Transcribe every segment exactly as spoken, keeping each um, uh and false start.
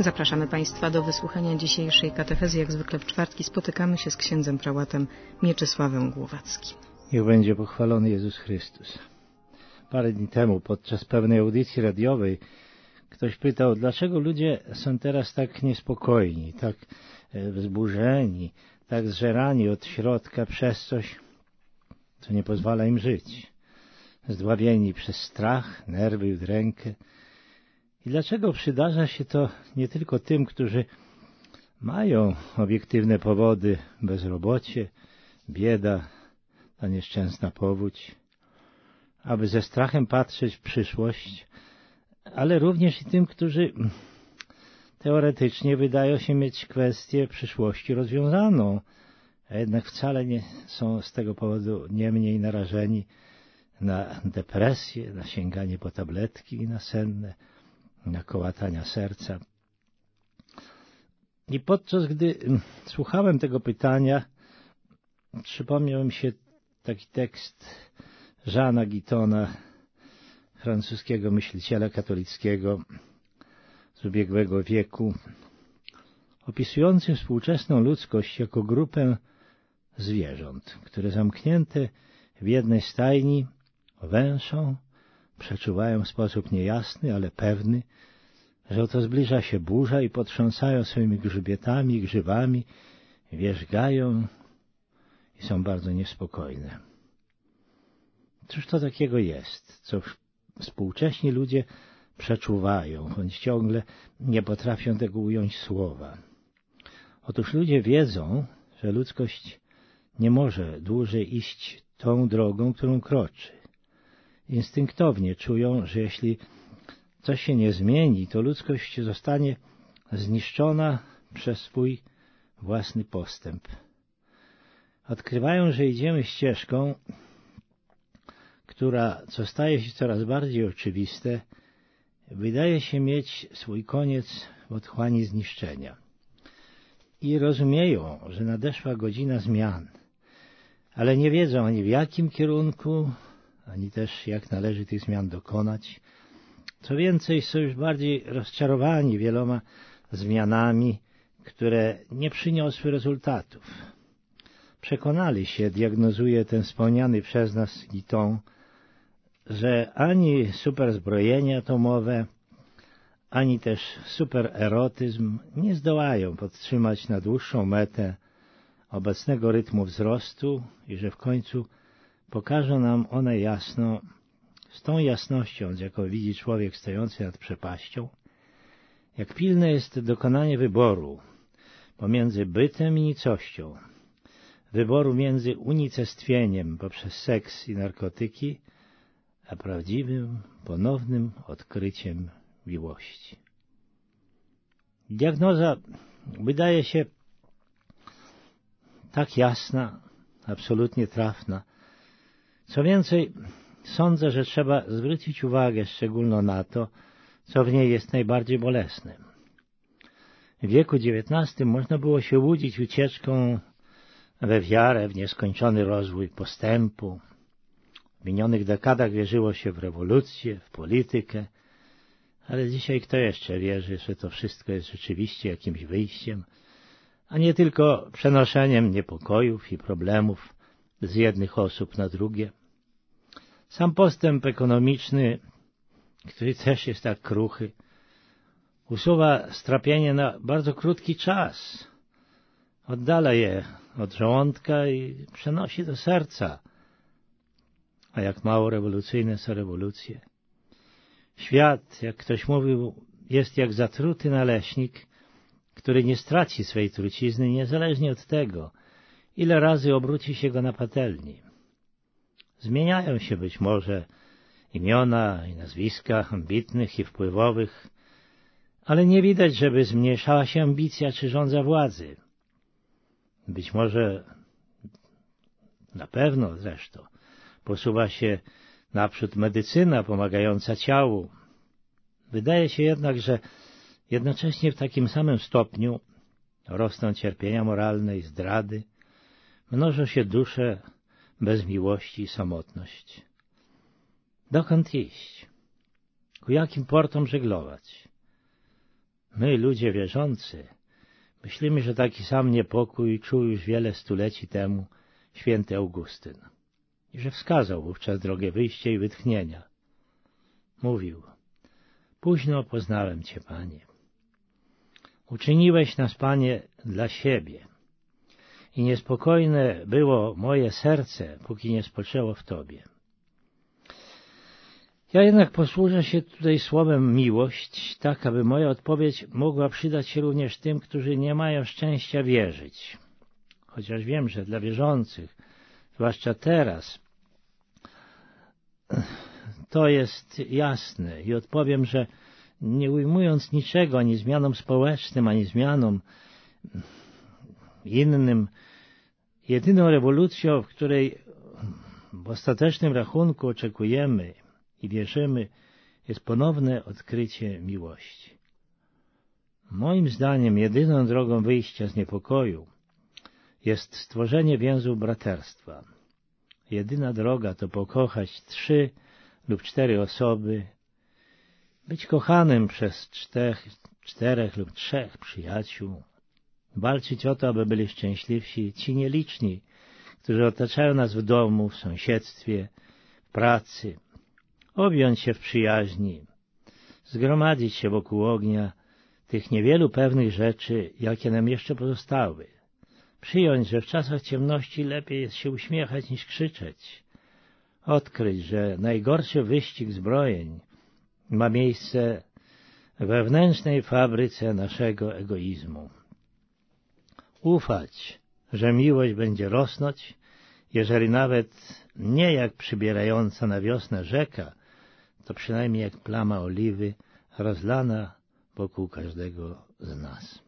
Zapraszamy Państwa do wysłuchania dzisiejszej katechezy. Jak zwykle w czwartki spotykamy się z księdzem prałatem Mieczysławem Głowackim. Niech będzie pochwalony Jezus Chrystus. Parę dni temu podczas pewnej audycji radiowej ktoś pytał, dlaczego ludzie są teraz tak niespokojni, tak wzburzeni, tak zżerani od środka przez coś, co nie pozwala im żyć. Zdławieni przez strach, nerwy i udrękę. I dlaczego przydarza się to nie tylko tym, którzy mają obiektywne powody, bezrobocie, bieda, ta nieszczęsna powódź, aby ze strachem patrzeć w przyszłość, ale również i tym, którzy teoretycznie wydają się mieć kwestię przyszłości rozwiązaną, a jednak wcale nie są z tego powodu nie mniej narażeni na depresję, na sięganie po tabletki nasenne, na kołatania serca. I podczas gdy słuchałem tego pytania, przypomniał mi się taki tekst Jeana Guittona, francuskiego myśliciela katolickiego z ubiegłego wieku, opisujący współczesną ludzkość jako grupę zwierząt, które zamknięte w jednej stajni węszą, przeczuwają w sposób niejasny, ale pewny, że oto zbliża się burza i potrząsają swoimi grzbietami i grzywami, wierzgają i są bardzo niespokojne. Cóż to takiego jest, co współcześni ludzie przeczuwają, choć ciągle nie potrafią tego ująć słowa? Otóż ludzie wiedzą, że ludzkość nie może dłużej iść tą drogą, którą kroczy. Instynktownie czują, że jeśli coś się nie zmieni, to ludzkość zostanie zniszczona przez swój własny postęp. Odkrywają, że idziemy ścieżką, która, co staje się coraz bardziej oczywiste, wydaje się mieć swój koniec w otchłani zniszczenia. I rozumieją, że nadeszła godzina zmian, ale nie wiedzą ani w jakim kierunku, ani też jak należy tych zmian dokonać. Co więcej, są już bardziej rozczarowani wieloma zmianami, które nie przyniosły rezultatów. Przekonali się, diagnozuje ten wspomniany przez nas Guitton, że ani superzbrojenie atomowe, ani też supererotyzm nie zdołają podtrzymać na dłuższą metę obecnego rytmu wzrostu i że w końcu pokażą nam one jasno, z tą jasnością, z jaką widzi człowiek stojący nad przepaścią, jak pilne jest dokonanie wyboru pomiędzy bytem i nicością, wyboru między unicestwieniem poprzez seks i narkotyki, a prawdziwym, ponownym odkryciem miłości. Diagnoza wydaje się tak jasna, absolutnie trafna. Co więcej, sądzę, że trzeba zwrócić uwagę szczególną na to, co w niej jest najbardziej bolesne. W wieku dziewiętnastym można było się łudzić ucieczką we wiarę, w nieskończony rozwój postępu. W minionych dekadach wierzyło się w rewolucję, w politykę, ale dzisiaj kto jeszcze wierzy, że to wszystko jest rzeczywiście jakimś wyjściem, a nie tylko przenoszeniem niepokojów i problemów z jednych osób na drugie? Sam postęp ekonomiczny, który też jest tak kruchy, usuwa strapienie na bardzo krótki czas, oddala je od żołądka i przenosi do serca. A jak mało rewolucyjne są rewolucje. Świat, jak ktoś mówił, jest jak zatruty naleśnik, który nie straci swej trucizny niezależnie od tego, ile razy obróci się go na patelni. Zmieniają się być może imiona i nazwiska ambitnych i wpływowych, ale nie widać, żeby zmniejszała się ambicja czy żądza władzy. Być może, na pewno zresztą, posuwa się naprzód medycyna pomagająca ciału. Wydaje się jednak, że jednocześnie w takim samym stopniu rosną cierpienia moralne i zdrady, mnożą się dusze bez miłości i samotność. Dokąd iść? Ku jakim portom żeglować? My, ludzie wierzący, myślimy, że taki sam niepokój czuł już wiele stuleci temu święty Augustyn i że wskazał wówczas drogę wyjścia i wytchnienia. Mówił: późno poznałem Cię, Panie. Uczyniłeś nas, Panie, dla siebie i niespokojne było moje serce, póki nie spoczęło w Tobie. Ja jednak posłużę się tutaj słowem miłość, tak aby moja odpowiedź mogła przydać się również tym, którzy nie mają szczęścia wierzyć. Chociaż wiem, że dla wierzących, zwłaszcza teraz, to jest jasne i odpowiem, że nie ujmując niczego, ani zmianom społecznym, ani zmianom innym, jedyną rewolucją, w której w ostatecznym rachunku oczekujemy i wierzymy, jest ponowne odkrycie miłości. Moim zdaniem jedyną drogą wyjścia z niepokoju jest stworzenie więzów braterstwa. Jedyna droga to pokochać trzy lub cztery osoby, być kochanym przez czterech, czterech lub trzech przyjaciół, walczyć o to, aby byli szczęśliwsi ci nieliczni, którzy otaczają nas w domu, w sąsiedztwie, w pracy, objąć się w przyjaźni, zgromadzić się wokół ognia tych niewielu pewnych rzeczy, jakie nam jeszcze pozostały, przyjąć, że w czasach ciemności lepiej jest się uśmiechać niż krzyczeć, odkryć, że najgorszy wyścig zbrojeń ma miejsce w wewnętrznej fabryce naszego egoizmu. Ufać, że miłość będzie rosnąć, jeżeli nawet nie jak przybierająca na wiosnę rzeka, to przynajmniej jak plama oliwy rozlana wokół każdego z nas.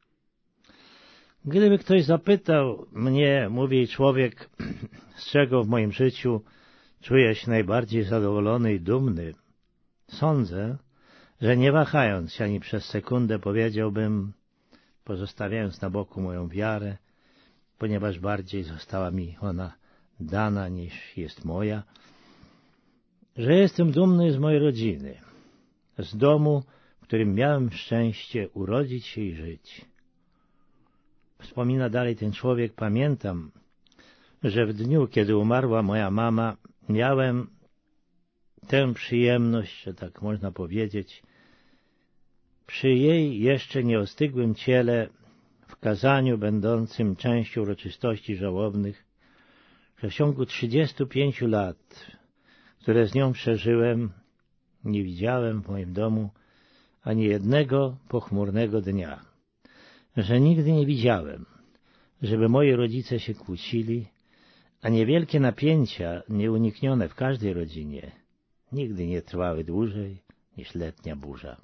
Gdyby ktoś zapytał mnie, mówi człowiek, z czego w moim życiu czuję się najbardziej zadowolony i dumny, sądzę, że nie wahając się ani przez sekundę powiedziałbym, pozostawiając na boku moją wiarę, ponieważ bardziej została mi ona dana niż jest moja, że jestem dumny z mojej rodziny, z domu, w którym miałem szczęście urodzić się i żyć. Wspomina dalej ten człowiek: pamiętam, że w dniu, kiedy umarła moja mama, miałem tę przyjemność, że tak można powiedzieć, przy jej jeszcze nieostygłym ciele, w kazaniu będącym częścią uroczystości żałobnych, że w ciągu trzydziestu pięciu lat, które z nią przeżyłem, nie widziałem w moim domu ani jednego pochmurnego dnia, że nigdy nie widziałem, żeby moi rodzice się kłócili, a niewielkie napięcia, nieuniknione w każdej rodzinie, nigdy nie trwały dłużej niż letnia burza.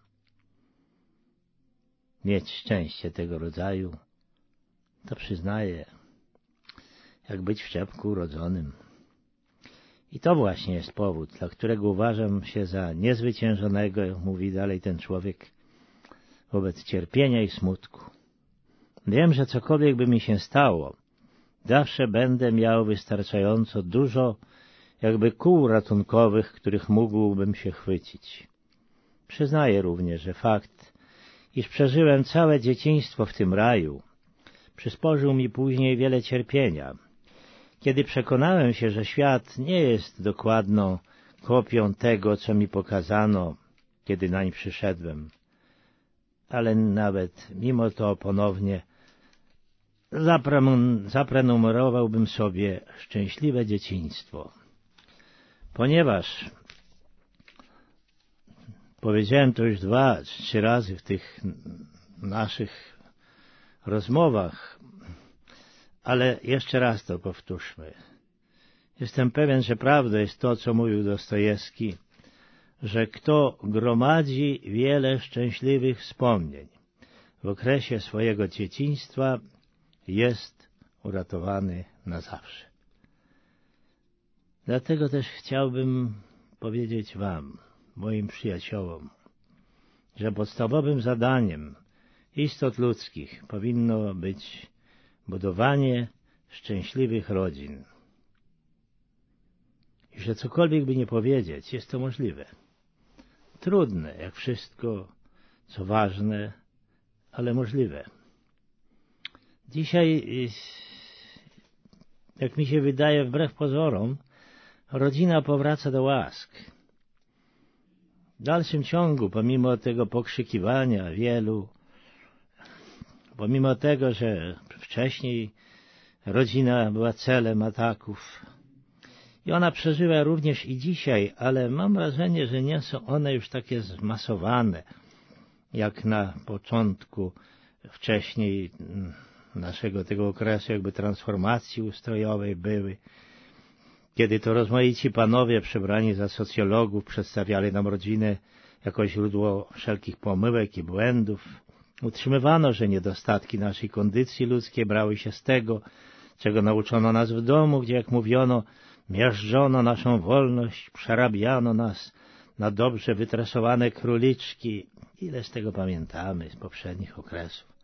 Mieć szczęście tego rodzaju, to przyznaję, jak być w czepku urodzonym. I to właśnie jest powód, dla którego uważam się za niezwyciężonego, mówi dalej ten człowiek, wobec cierpienia i smutku. Wiem, że cokolwiek by mi się stało, zawsze będę miał wystarczająco dużo jakby kół ratunkowych, których mógłbym się chwycić. Przyznaję również, że fakt, iż przeżyłem całe dzieciństwo w tym raju, przysporzył mi później wiele cierpienia, kiedy przekonałem się, że świat nie jest dokładną kopią tego, co mi pokazano, kiedy nań przyszedłem. Ale nawet mimo to ponownie zaprenumerowałbym sobie szczęśliwe dzieciństwo. Ponieważ powiedziałem to już dwa, trzy razy w tych naszych rozmowach, ale jeszcze raz to powtórzmy. Jestem pewien, że prawdą jest to, co mówił Dostojewski, że kto gromadzi wiele szczęśliwych wspomnień w okresie swojego dzieciństwa, jest uratowany na zawsze. Dlatego też chciałbym powiedzieć wam, moim przyjaciołom, że podstawowym zadaniem istot ludzkich powinno być budowanie szczęśliwych rodzin. I że cokolwiek by nie powiedzieć, jest to możliwe. Trudne, jak wszystko, co ważne, ale możliwe. Dzisiaj, jak mi się wydaje, wbrew pozorom, rodzina powraca do łask. W dalszym ciągu, pomimo tego pokrzykiwania wielu, pomimo tego, że wcześniej rodzina była celem ataków i ona przeżywa również i dzisiaj, ale mam wrażenie, że nie są one już takie zmasowane, jak na początku wcześniej naszego tego okresu jakby transformacji ustrojowej były, kiedy to rozmaici panowie przebrani za socjologów przedstawiali nam rodzinę jako źródło wszelkich pomyłek i błędów. Utrzymywano, że niedostatki naszej kondycji ludzkiej brały się z tego, czego nauczono nas w domu, gdzie, jak mówiono, miażdżono naszą wolność, przerabiano nas na dobrze wytresowane króliczki. Ile z tego pamiętamy z poprzednich okresów.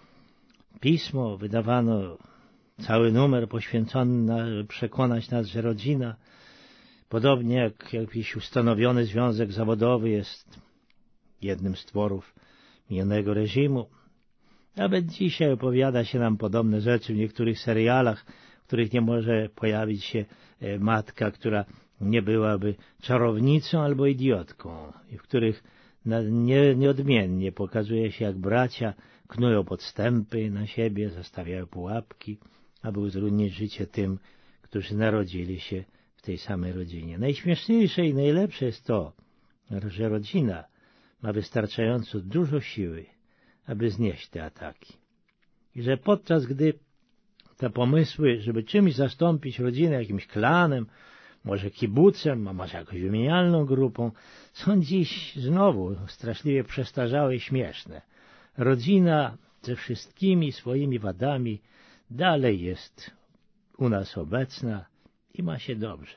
Pismo wydawano, cały numer poświęcony na przekonać nas, że rodzina, podobnie jak jakiś ustanowiony związek zawodowy, jest jednym z tworów minionego reżimu. Nawet dzisiaj opowiada się nam podobne rzeczy w niektórych serialach, w których nie może pojawić się matka, która nie byłaby czarownicą albo idiotką, i w których nie, nieodmiennie pokazuje się, jak bracia knują podstępy na siebie, zastawiają pułapki, aby utrudnić życie tym, którzy narodzili się w tej samej rodzinie. Najśmieszniejsze i najlepsze jest to, że rodzina ma wystarczająco dużo siły, aby znieść te ataki. I że podczas gdy te pomysły, żeby czymś zastąpić rodzinę, jakimś klanem, może kibucem, a może jakąś wymienialną grupą, są dziś znowu straszliwie przestarzałe i śmieszne. Rodzina ze wszystkimi swoimi wadami dalej jest u nas obecna i ma się dobrze.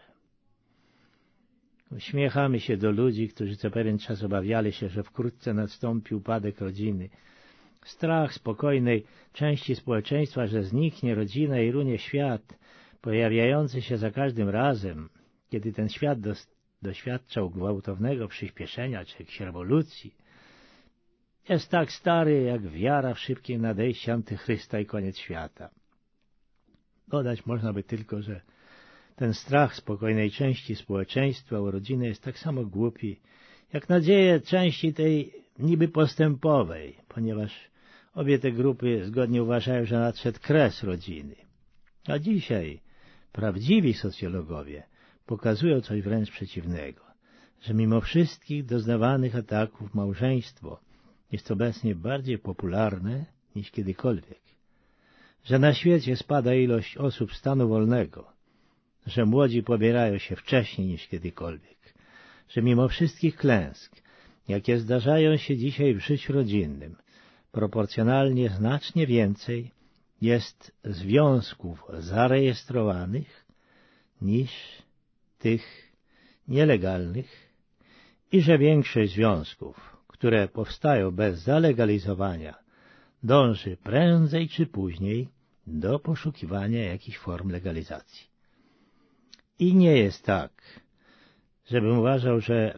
Uśmiechamy się do ludzi, którzy co pewien czas obawiali się, że wkrótce nastąpi upadek rodziny. Strach spokojnej części społeczeństwa, że zniknie rodzina i runie świat, pojawiający się za każdym razem, kiedy ten świat dos- doświadczał gwałtownego przyspieszenia czy jakiejś rewolucji, jest tak stary jak wiara w szybkie nadejście antychrysta i koniec świata. Dodać można by tylko, że ten strach spokojnej części społeczeństwa o rodzinę jest tak samo głupi, jak nadzieje części tej niby postępowej, ponieważ obie te grupy zgodnie uważają, że nadszedł kres rodziny. A dzisiaj prawdziwi socjologowie pokazują coś wręcz przeciwnego, że mimo wszystkich doznawanych ataków małżeństwo jest obecnie bardziej popularne niż kiedykolwiek, że na świecie spada ilość osób stanu wolnego, że młodzi pobierają się wcześniej niż kiedykolwiek, że mimo wszystkich klęsk, jakie zdarzają się dzisiaj w życiu rodzinnym, proporcjonalnie znacznie więcej jest związków zarejestrowanych niż tych nielegalnych i że większość związków, które powstają bez zalegalizowania, dąży prędzej czy później do poszukiwania jakichś form legalizacji. I nie jest tak, żebym uważał, że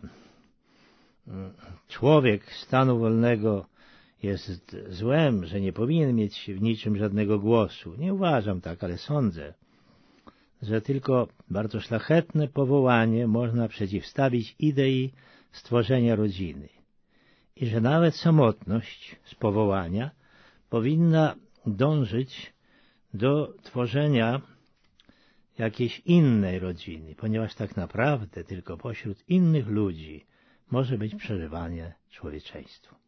człowiek stanu wolnego jest złem, że nie powinien mieć w niczym żadnego głosu. Nie uważam tak, ale sądzę, że tylko bardzo szlachetne powołanie można przeciwstawić idei stworzenia rodziny i że nawet samotność z powołania powinna dążyć do tworzenia jakiejś innej rodziny, ponieważ tak naprawdę tylko pośród innych ludzi może być przeżywanie człowieczeństwo.